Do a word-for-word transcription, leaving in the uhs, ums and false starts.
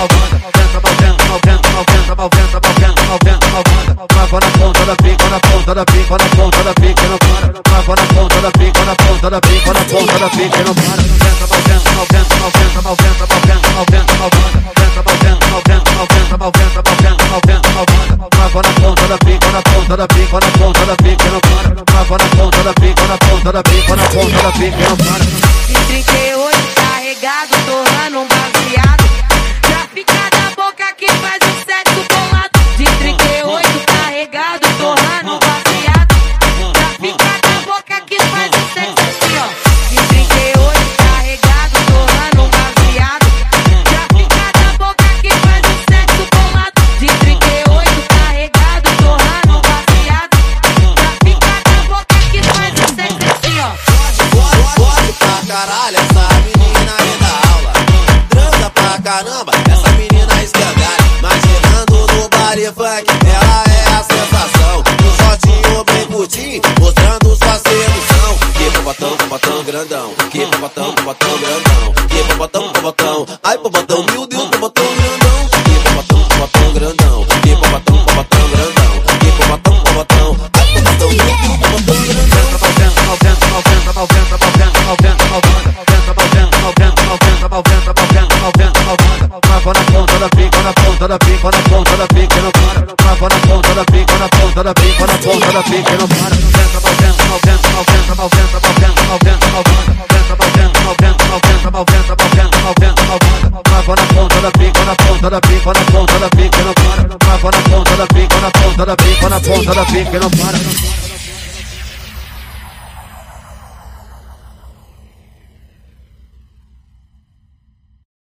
Trava na ponta da pica, na ponta da pica, na ponta da pica, não para. Trava na ponta da pica, na ponta da pica, na ponta da pica, não para. Noventa, noventa, noventa, noventa, noventa, noventa, noventa, noventa, noventa, noventa, noventa, noventa, noventa, noventa. Trava na ponta da pica, na ponta da pica, na ponta da pica, não para. Trava na ponta da pica, na ponta da pica, na ponta da pica, não para. De trinta e oito carregado, torrando um baseado. Pra ficar da boca que faz o sexo bolado. De trinta e oito carregado, torrando um baseado. Pra ficar da boca que faz o sexo assim, ó. De trinta e oito carregado, torrando um baseado. Pra ficar da boca que faz o sexo bolado. De trinta e oito carregado, torrando um baseado. Pra ficar da boca que faz o sexo assim, ó. Pode pra caralho, essa menina é da aula. Transa pra caramba, essa menina escandalha. Imaginando no baile funk, ela é a sensação. No shortinho bem curtinho, mostrando sua sedução. Que popotão, popotão grandão. Que popotão, popotão grandão. Que popotão, popotão. Ai, popotão, meu Deus, popotão grandão. Que popotão, popotão grandão. Que popotão, popotão grandão. Que popotão, popotão. Ai, popotão, meu Deus, popotão grandão. Noventa, noventa, noventa, noventa, noventa, noventa, noventa, noventa, noventa, noventa, noventa, noventa, noventa. Trava na ponta da pica, na ponta da pica, na ponta da pica, não para. Trava na ponta da pica, na ponta da pica, na ponta da pica, não para. Noventa, noventa, noventa, noventa, noventa, noventa, noventa, noventa, noventa, noventa, noventa, noventa, noventa, noventa. Trava na ponta da pica, na ponta da pica, na ponta da pica, não para. Trava na ponta da pica, na ponta da pica, na ponta da pica, não para.